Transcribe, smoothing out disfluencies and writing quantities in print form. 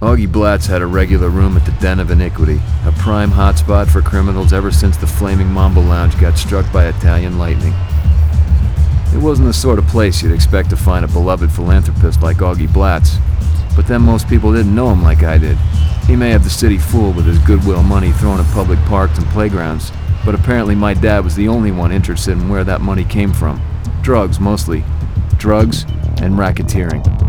Augie Blatz had a regular room at the Den of Iniquity, a prime hotspot for criminals ever since the Flaming Mambo Lounge got struck by Italian lightning. It wasn't the sort of place you'd expect to find a beloved philanthropist like Augie Blatz, but then most people didn't know him like I did. He may have the city fooled with his goodwill money thrown at public parks and playgrounds, but apparently my dad was the only one interested in where that money came from. Drugs, mostly. Drugs and racketeering.